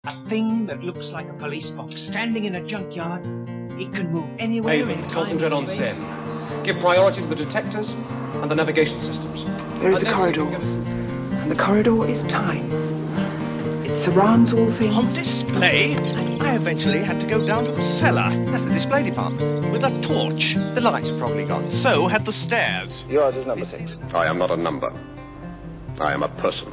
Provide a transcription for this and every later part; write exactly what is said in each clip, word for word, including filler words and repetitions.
A thing that looks like a police box standing in a junkyard. It can move anywhere. Haven, concentrate on Sen. Give priority to the detectors and the navigation systems. There is a corridor, and the corridor is time. It surrounds all things. On display, I eventually had to go down to the cellar. That's the display department. With a torch. The lights are probably gone. So had the stairs. Yours is number six. I am not a number. I am a person.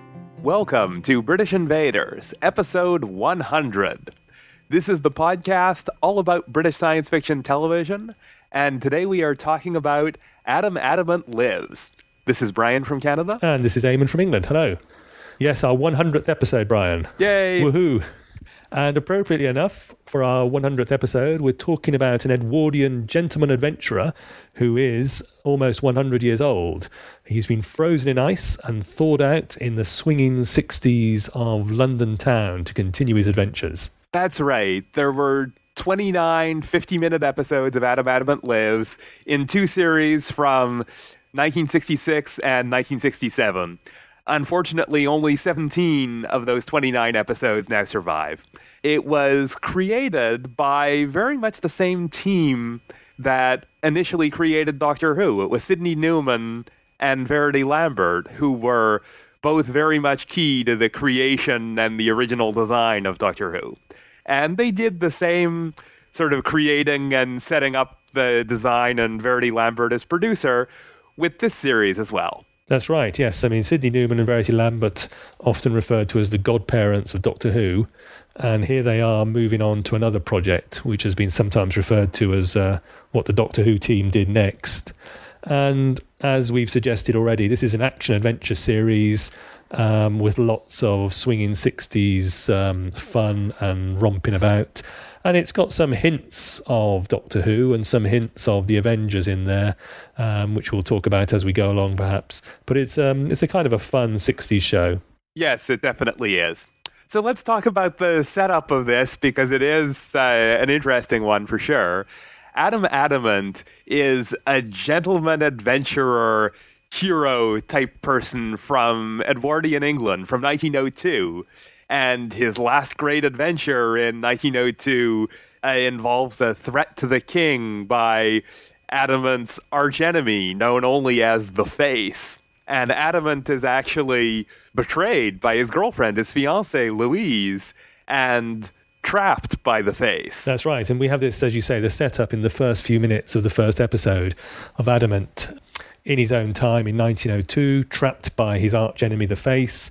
Welcome to British Invaders, episode one hundred. This is the podcast all about British science fiction television, and today we are talking about Adam Adamant Lives. This is Brian from Canada. And this is Eamon from England. Hello. Yes, our one hundredth episode, Brian. Yay! Woohoo! And appropriately enough, for our one hundredth episode, we're talking about an Edwardian gentleman adventurer who is almost one hundred years old. He's been frozen in ice and thawed out in the swinging sixties of London town to continue his adventures. That's right. There were twenty-nine fifty-minute episodes of Adam Adamant Lives in two series from nineteen sixty-six and nineteen sixty-seven. Unfortunately, only seventeen of those twenty-nine episodes now survive. It was created by very much the same team that initially created Doctor Who. It was Sidney Newman and Verity Lambert, who were both very much key to the creation and the original design of Doctor Who. And they did the same sort of creating and setting up the design, and Verity Lambert as producer, with this series as well. That's right, yes. I mean, Sidney Newman and Verity Lambert, often referred to as the godparents of Doctor Who, and here they are moving on to another project, which has been sometimes referred to as uh, what the Doctor Who team did next. And as we've suggested already, this is an action-adventure series um, with lots of swinging sixties um, fun and romping about. And it's got some hints of Doctor Who and some hints of the Avengers in there, um, which we'll talk about as we go along, perhaps. But it's um, it's a kind of a fun sixties show. Yes, it definitely is. So let's talk about the setup of this, because it is uh, an interesting one for sure. Adam Adamant is a gentleman adventurer hero type person from Edwardian England from nineteen oh two. And his last great adventure in nineteen oh two uh, involves a threat to the king by Adamant's archenemy, known only as the Face. And Adamant is actually betrayed by his girlfriend, his fiancée, Louise, and trapped by the Face. That's right. And we have this, as you say, the setup in the first few minutes of the first episode of Adamant in his own time in nineteen oh two, trapped by his archenemy, the Face.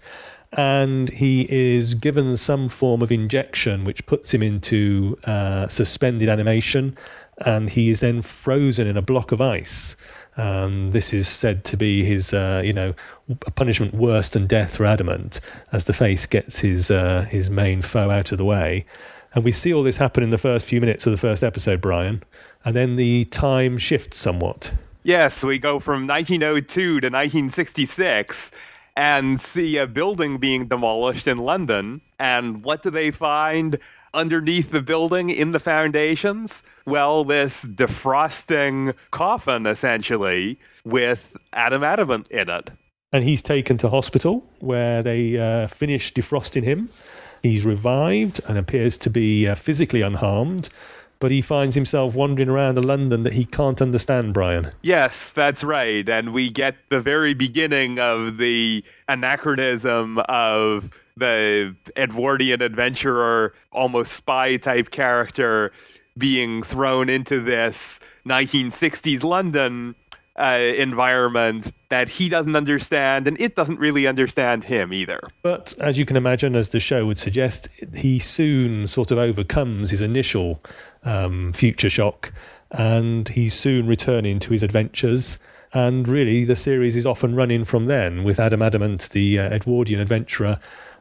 And he is given some form of injection which puts him into uh, suspended animation, and he is then frozen in a block of ice. Um, this is said to be his, uh, you know, a punishment worse than death for Adamant, as the Face gets his uh, his main foe out of the way. And we see all this happen in the first few minutes of the first episode, Brian, and then the time shifts somewhat. Yes, we go from nineteen oh two to nineteen sixty-six, and see a building being demolished in London. And what do they find underneath the building in the foundations? Well, this defrosting coffin, essentially, with Adam Adamant in it. And he's taken to hospital, where they uh, finish defrosting him. He's revived and appears to be uh, physically unharmed, but he finds himself wandering around a London that he can't understand, Brian. Yes, that's right. And we get the very beginning of the anachronism of the Edwardian adventurer, almost spy-type character, being thrown into this nineteen sixties London uh, environment that he doesn't understand, and it doesn't really understand him either. But as you can imagine, as the show would suggest, he soon sort of overcomes his initial um, future shock, and he's soon returning to his adventures. And really, the series is often running from then, with Adam Adamant, the uh, Edwardian adventurer,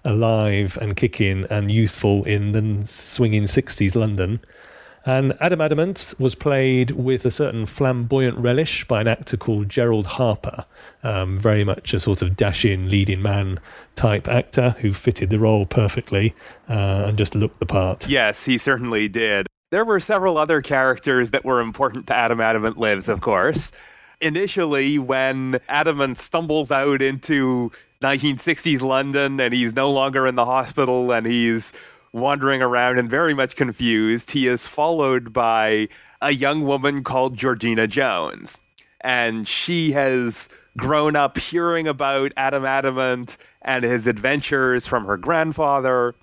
alive and kicking and youthful in the swinging sixties London. And Adam Adamant was played with a certain flamboyant relish by an actor called Gerald Harper, um, very much a sort of dashing leading man type actor who fitted the role perfectly uh, and just looked the part. Yes, he certainly did. There were several other characters that were important to Adam Adamant Lives, of course. Initially, when Adamant stumbles out into nineteen sixties London and he's no longer in the hospital and he's wandering around and very much confused, he is followed by a young woman called Georgina Jones. And she has grown up hearing about Adam Adamant and his adventures from her grandfather,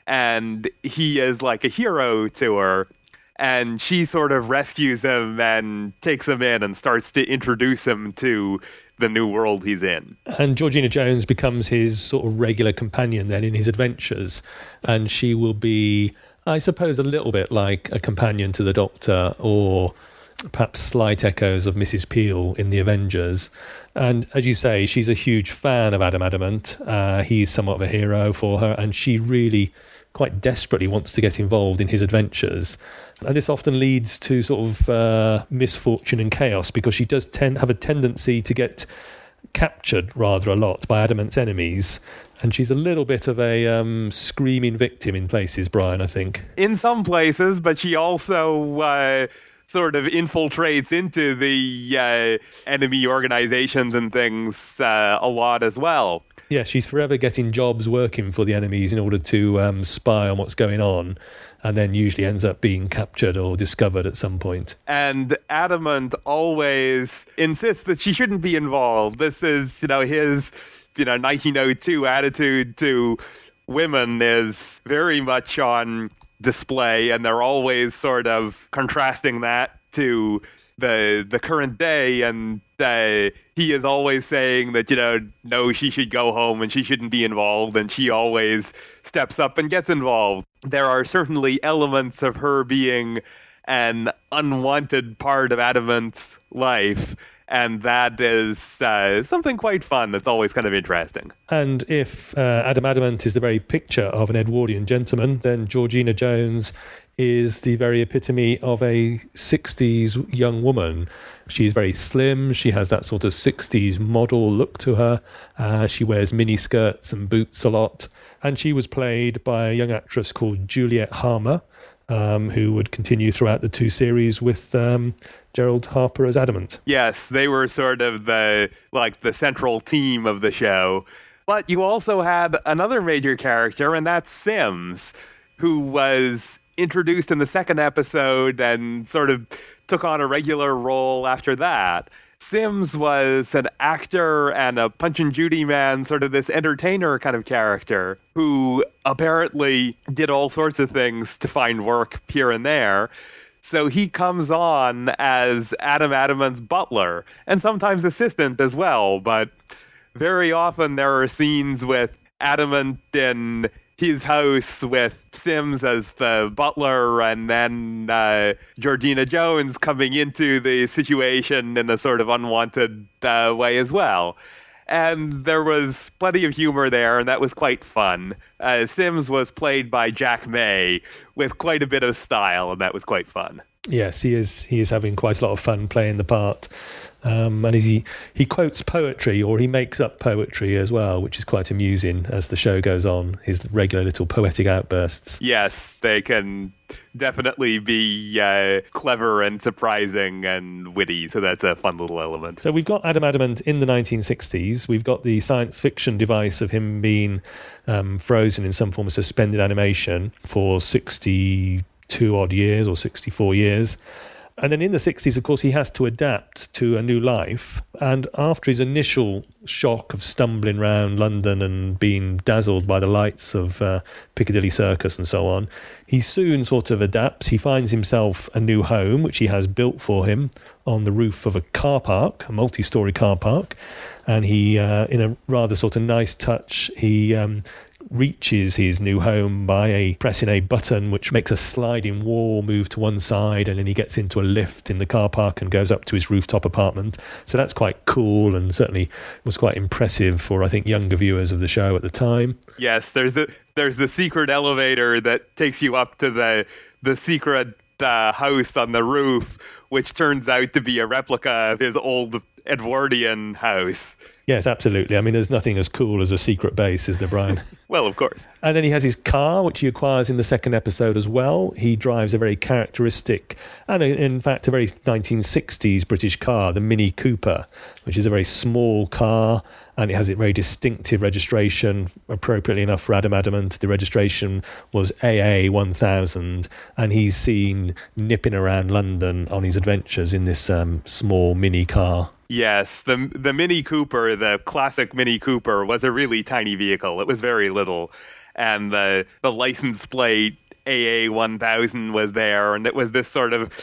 and he is like a hero to her. And she sort of rescues him and takes him in and starts to introduce him to the new world he's in. And Georgina Jones becomes his sort of regular companion then in his adventures. And she will be, I suppose, a little bit like a companion to the Doctor, or perhaps slight echoes of Missus Peel in The Avengers. And as you say, she's a huge fan of Adam Adamant. Uh, he's somewhat of a hero for her, and she really quite desperately wants to get involved in his adventures. And this often leads to sort of uh, misfortune and chaos, because she does tend have a tendency to get captured rather a lot by Adamant's enemies. And she's a little bit of a um, screaming victim in places, Brian, I think. In some places, but she also uh, sort of infiltrates into the uh, enemy organizations and things uh, a lot as well. Yeah, she's forever getting jobs working for the enemies in order to um, spy on what's going on, and then usually ends up being captured or discovered at some point. And Adamant always insists that she shouldn't be involved. This is, you know, his, you know, nineteen oh two attitude to women is very much on display, and they're always sort of contrasting that to the the current day, and uh, he is always saying that, you know, no, she should go home and she shouldn't be involved, and she always steps up and gets involved. There are certainly elements of her being an unwanted part of Adamant's life, and that is uh, something quite fun that's always kind of interesting. And if uh, Adam Adamant is the very picture of an Edwardian gentleman, then Georgina Jones is the very epitome of a sixties young woman. She's very slim. She has that sort of sixties model look to her. Uh, she wears mini skirts and boots a lot. And she was played by a young actress called Juliet Harmer, um, who would continue throughout the two series with um, Gerald Harper as Adamant. Yes, they were sort of the like the central team of the show. But you also had another major character, and that's Sims, who was introduced in the second episode and sort of took on a regular role after that. Sims was an actor and a Punch and Judy man, sort of this entertainer kind of character who apparently did all sorts of things to find work here and there. So he comes on as Adam Adamant's butler, and sometimes assistant as well, but very often there are scenes with Adamant in his house with Sims as the butler, and then uh, Georgina Jones coming into the situation in a sort of unwanted uh, way as well. And there was plenty of humor there, and that was quite fun. Uh, Sims was played by Jack May with quite a bit of style, and that was quite fun. Yes, he is. He is having quite a lot of fun playing the part. Um, and he he quotes poetry, or he makes up poetry as well, which is quite amusing as the show goes on, his regular little poetic outbursts. Yes, they can definitely be uh, clever and surprising and witty, so that's a fun little element. So we've got Adam Adamant in the nineteen sixties. We've got the science fiction device of him being um, frozen in some form of suspended animation for sixty-two odd years or sixty-four years. And then in the sixties, of course, he has to adapt to a new life. And after his initial shock of stumbling around London and being dazzled by the lights of uh, Piccadilly Circus and so on, he soon sort of adapts. He finds himself a new home, which he has built for him on the roof of a car park, a multi-storey car park. And he, uh, in a rather sort of nice touch, he um, reaches his new home by a pressing a button which makes a sliding wall move to one side, and then he gets into a lift in the car park and goes up to his rooftop apartment. So that's quite cool, and certainly was quite impressive for, I think, younger viewers of the show at the time. Yes, there's the there's the secret elevator that takes you up to the the secret uh, house on the roof, which turns out to be a replica of his old Edwardian house. Yes, absolutely. I mean, there's nothing as cool as a secret base, is there, Brian? Well, of course. And then he has his car, which he acquires in the second episode as well. He drives a very characteristic, and in fact, a very nineteen sixties British car, the Mini Cooper, which is a very small car, and it has a very distinctive registration, appropriately enough for Adam Adamant. The registration was A A one thousand, and he's seen nipping around London on his adventures in this um, small Mini car. Yes, the the Mini Cooper, the classic Mini Cooper, was a really tiny vehicle. It was very little, and the the license plate A A one thousand was there, and it was this sort of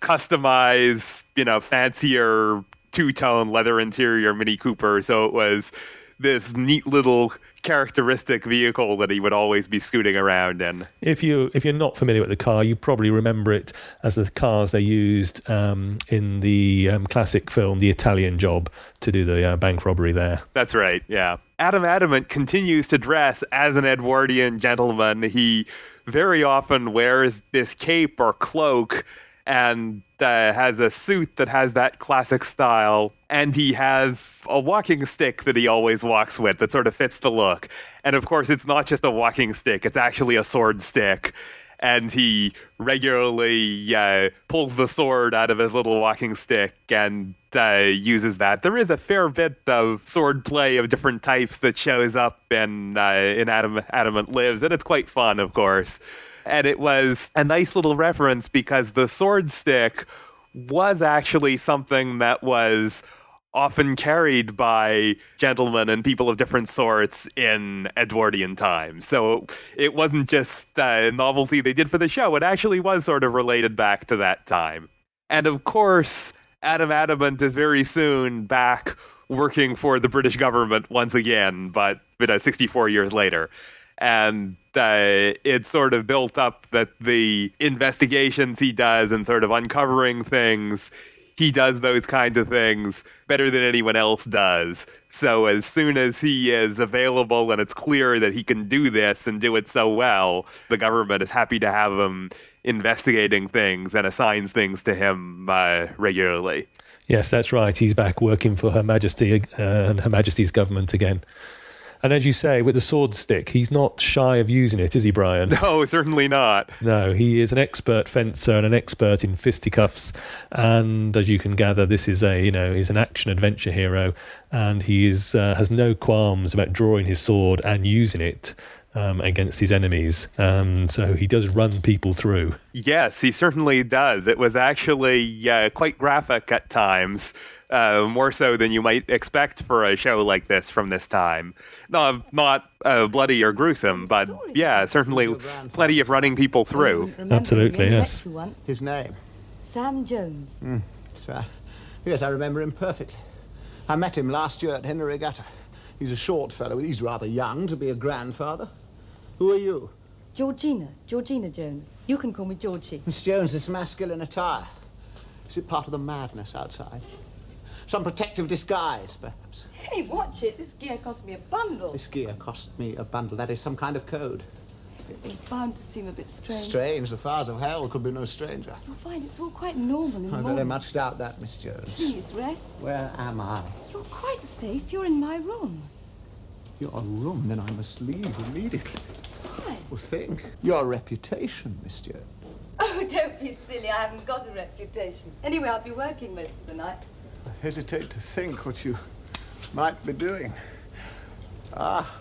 customized, you know, fancier two-tone leather interior Mini Cooper. So it was this neat little characteristic vehicle that he would always be scooting around in. If you if you're not familiar with the car, you probably remember it as the cars they used um, in the um, classic film The Italian Job to do the uh, bank robbery there. That's right, yeah. Adam Adamant continues to dress as an Edwardian gentleman. He very often wears this cape or cloak and uh, has a suit that has that classic style. And he has a walking stick that he always walks with that sort of fits the look. And of course, it's not just a walking stick, it's actually a sword stick. And he regularly uh, pulls the sword out of his little walking stick and uh, uses that. There is a fair bit of sword play of different types that shows up in, uh, in Adam, Adamant Lives, and it's quite fun, of course. And it was a nice little reference because the sword stick was actually something that was often carried by gentlemen and people of different sorts in Edwardian times. So it wasn't just a novelty they did for the show. It actually was sort of related back to that time. And of course, Adam Adamant is very soon back working for the British government once again, but you know, sixty-four years later. And uh, it's sort of built up that the investigations he does and sort of uncovering things, he does those kinds of things better than anyone else does. So as soon as he is available and it's clear that he can do this and do it so well, the government is happy to have him investigating things and assigns things to him uh, regularly. Yes, that's right. He's back working for Her Majesty uh, and Her Majesty's government again. And as you say, with the sword stick, he's not shy of using it, is he, Brian? No, certainly not. No, he is an expert fencer and an expert in fisticuffs. And as you can gather, this is a, you know, he's an action-adventure hero. And he is uh, has no qualms about drawing his sword and using it um, against his enemies. Um, so he does run people through. Yes, he certainly does. It was actually uh, quite graphic at times. Uh, more so than you might expect for a show like this from this time. No, not uh, bloody or gruesome, but yeah, certainly plenty of running people through. Absolutely, yes. His name? Sam Jones. Mm, sir. Yes, I remember him perfectly. I met him last year at Henley Regatta. He's a short fellow. He's rather young to be a grandfather. Who are you? Georgina. Georgina Jones. You can call me Georgie. Miss Jones, this masculine attire. Is it part of the madness outside? Some protective disguise, perhaps. Hey, watch it. This gear cost me a bundle. This gear cost me a bundle. That is some kind of code. Everything's bound to seem a bit strange. Strange? The fires of hell could be no stranger. You'll find it's all quite normal in the I morning. very much doubt that, Miss Jones. Please, rest. Where am I? You're quite safe. You're in my room. Your room? Then I must leave immediately. Why? Well, think. Your reputation, Miss Jones. Oh, don't be silly. I haven't got a reputation. Anyway, I'll be working most of the night. I hesitate to think what you might be doing. Ah.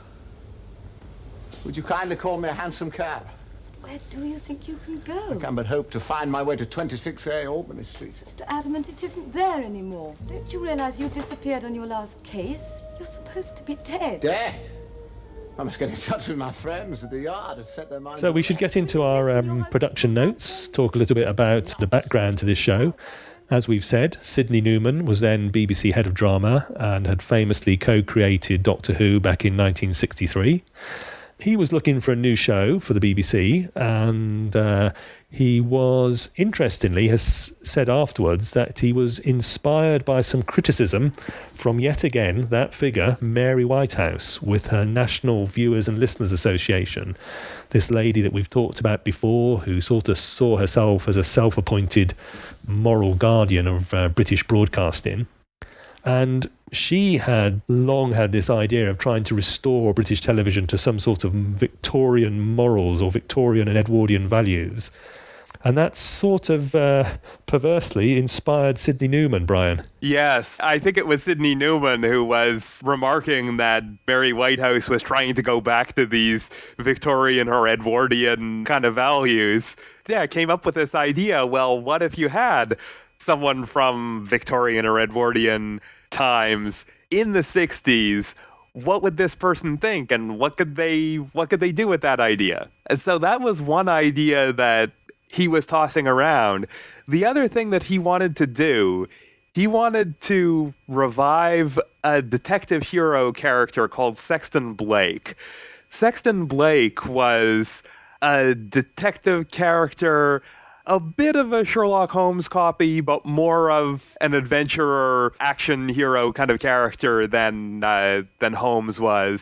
Would you kindly call me a hansom cab? Where do you think you can go? I can but hope to find my way to twenty-six A Albany Street. Mister Adamant, it isn't there anymore. Don't you realize you disappeared on your last case? You're supposed to be dead. Dead? I must get in touch with my friends at the yard and set their minds... So we should get into our um, production notes, talk a little bit about the background to this show. As we've said, Sidney Newman was then B B C head of drama and had famously co-created Doctor Who back in nineteen sixty-three. He was looking for a new show for the B B C, and uh, he was, interestingly, has said afterwards that he was inspired by some criticism from, yet again, that figure, Mary Whitehouse, with her National Viewers and Listeners Association. This lady that we've talked about before, who sort of saw herself as a self-appointed moral guardian of uh, British broadcasting. And she had long had this idea of trying to restore British television to some sort of Victorian morals or Victorian and Edwardian values. And that sort of uh, perversely inspired Sidney Newman, Brian. Yes, I think it was Sidney Newman who was remarking that Mary Whitehouse was trying to go back to these Victorian or Edwardian kind of values. Yeah, came up with this idea, well, what if you had someone from Victorian or Edwardian times in the sixties? What would this person think, and what could they what could they do with that idea? And so that was one idea that he was tossing around. The other thing that he wanted to do, he wanted to revive a detective hero character called Sexton Blake. Sexton Blake was a detective character, a bit of a Sherlock Holmes copy, but more of an adventurer, action hero kind of character than uh, than Holmes was.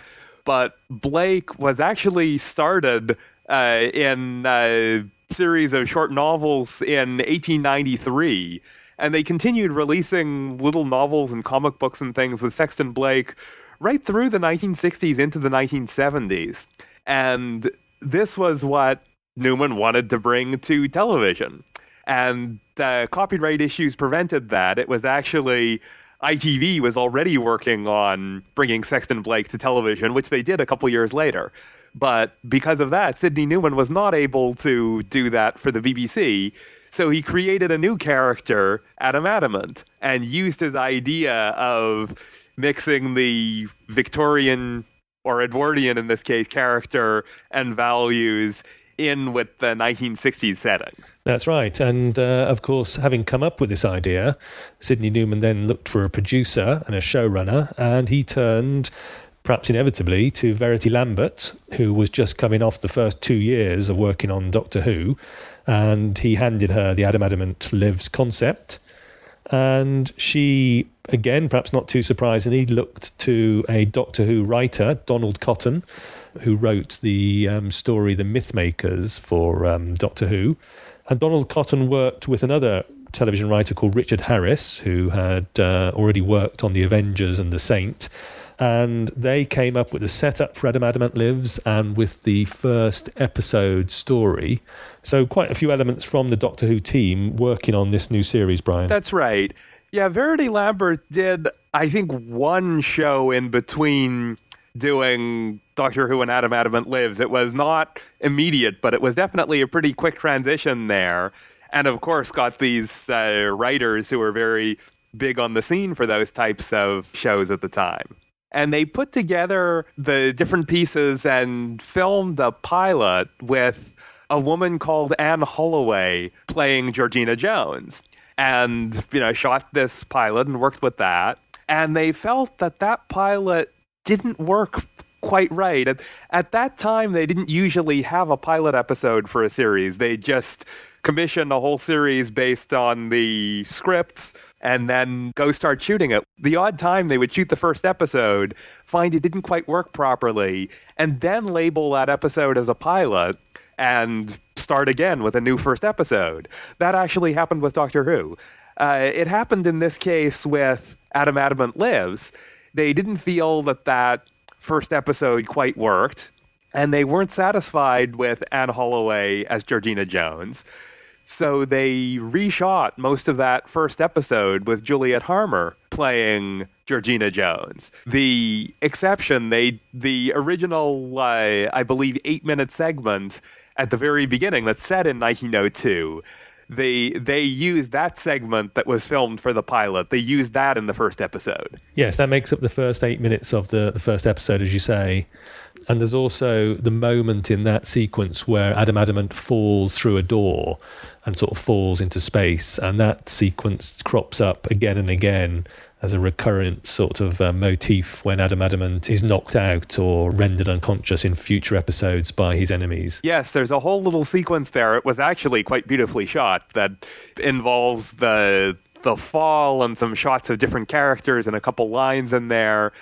But Blake was actually started uh, in a series of short novels in eighteen ninety-three, and they continued releasing little novels and comic books and things with Sexton Blake right through the nineteen sixties into the nineteen seventies. And this was what Newman wanted to bring to television. And uh, copyright issues prevented that. It was actually, I T V was already working on bringing Sexton Blake to television, which they did a couple years later. But because of that, Sidney Newman was not able to do that for the B B C. So he created a new character, Adam Adamant, and used his idea of mixing the Victorian, or Edwardian in this case, character and values in with the nineteen sixties setting. That's right. And, uh, of course, having come up with this idea, Sidney Newman then looked for a producer and a showrunner, and he turned, perhaps inevitably, to Verity Lambert, who was just coming off the first two years of working on Doctor Who, and he handed her the Adam Adamant Lives concept. And she, again, perhaps not too surprisingly, looked to a Doctor Who writer, Donald Cotton, who wrote the um, story The Mythmakers for um, Doctor Who. And Donald Cotton worked with another television writer called Richard Harris, who had uh, already worked on The Avengers and The Saint. And they came up with a setup for Adam Adamant Lives and with the first episode story. So quite a few elements from the Doctor Who team working on this new series, Brian. That's right. Yeah, Verity Lambert did, I think, one show in between doing Doctor Who and Adam Adamant Lives. It was not immediate, but it was definitely a pretty quick transition there. And of course got these uh, writers who were very big on the scene for those types of shows at the time. And they put together the different pieces and filmed a pilot with a woman called Anne Holloway playing Georgina Jones. And, you know, shot this pilot and worked with that. And they felt that that pilot didn't work quite right. At, at that time, they didn't usually have a pilot episode for a series. They just commissioned a whole series based on the scripts and then go start shooting it. The odd time they would shoot the first episode, find it didn't quite work properly, and then label that episode as a pilot and start again with a new first episode. That actually happened with Doctor Who. Uh, it happened in this case with Adam Adamant Lives. They didn't feel that that first episode quite worked, and they weren't satisfied with Anne Holloway as Georgina Jones. So they reshot most of that first episode with Juliet Harmer playing Georgina Jones. The exception, they the original, uh, I believe, eight-minute segment at the very beginning that's set in nineteen oh two, they they used that segment that was filmed for the pilot. They used that in the first episode. Yes, that makes up the first eight minutes of the, the first episode, as you say. And there's also the moment in that sequence where Adam Adamant falls through a door and sort of falls into space. And that sequence crops up again and again as a recurrent sort of uh, motif when Adam Adamant is knocked out or rendered unconscious in future episodes by his enemies. Yes, there's a whole little sequence there. It was actually quite beautifully shot that involves the the fall and some shots of different characters and a couple lines in there.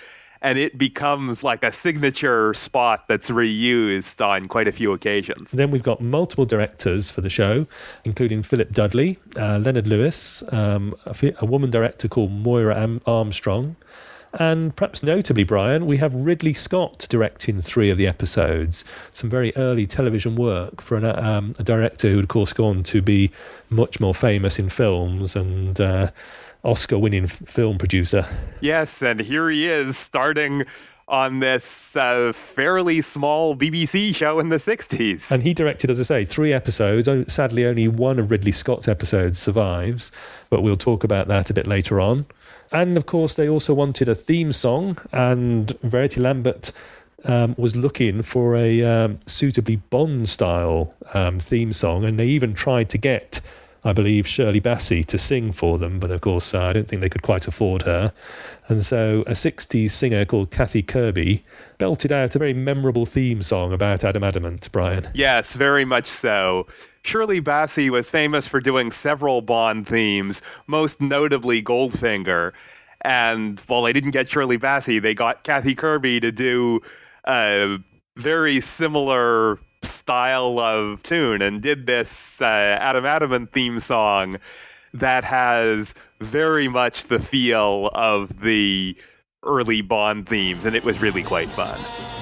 and it becomes like a signature spot that's reused on quite a few occasions. Then we've got multiple directors for the show, including Philip Dudley, uh, Leonard Lewis, um, a, a woman director called Moira Am- Armstrong, and perhaps notably, Brian, we have Ridley Scott directing three of the episodes. Some very early television work for an, um, a director who would, of course, go on to be much more famous in films and uh, Oscar-winning f- film producer. Yes, and here he is starting on this uh, fairly small B B C show in the sixties. And he directed, as I say, three episodes. Sadly, only one of Ridley Scott's episodes survives, but we'll talk about that a bit later on. And, of course, they also wanted a theme song, and Verity Lambert um, was looking for a um, suitably Bond-style um, theme song, and they even tried to get, I believe, Shirley Bassey to sing for them, but, of course, uh, I don't think they could quite afford her. And so a sixties singer called Kathy Kirby belted out a very memorable theme song about Adam Adamant, Brian. Yes, very much so. Shirley Bassey was famous for doing several Bond themes, most notably Goldfinger. And while they didn't get Shirley Bassey, they got Kathy Kirby to do a very similar style of tune and did this uh, Adam Adamant theme song that has very much the feel of the early Bond themes, and it was really quite fun.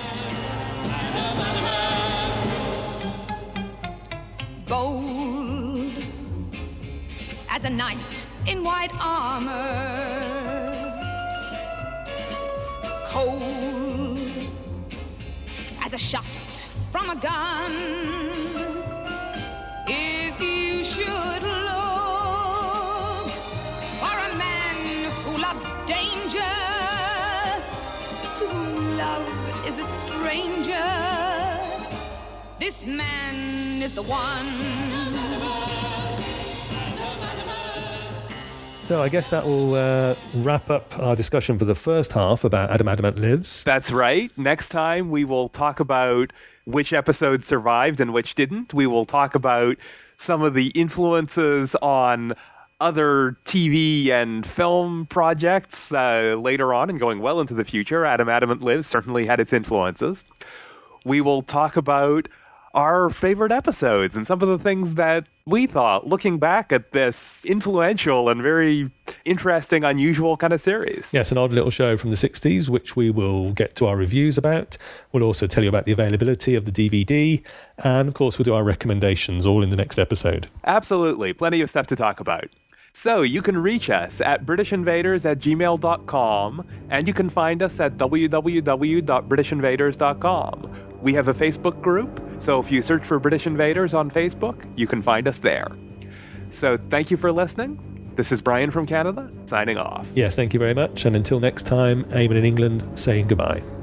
Bold as a knight in white armor, cold as a shot from a gun. If you should look for a man who loves danger, to whom love is a stranger, this man is the one. So I guess that will uh, wrap up our discussion for the first half about Adam Adamant Lives. That's right. Next time we will talk about which episodes survived and which didn't. We will talk about some of the influences on other T V and film projects uh, later on and going well into the future. Adam Adamant Lives certainly had its influences. We will talk about our favorite episodes and some of the things that we thought, looking back at this influential and very interesting, unusual kind of series. Yes, an odd little show from the sixties, which we will get to our reviews about. We'll also tell you about the availability of the D V D. And, of course, we'll do our recommendations all in the next episode. Absolutely. Plenty of stuff to talk about. So you can reach us at british invaders at gmail dot com, and you can find us at w w w dot british invaders dot com. We have a Facebook group, so if you search for British Invaders on Facebook, you can find us there. So thank you for listening. This is Brian from Canada, signing off. Yes, thank you very much. And until next time, Eamon in England saying goodbye.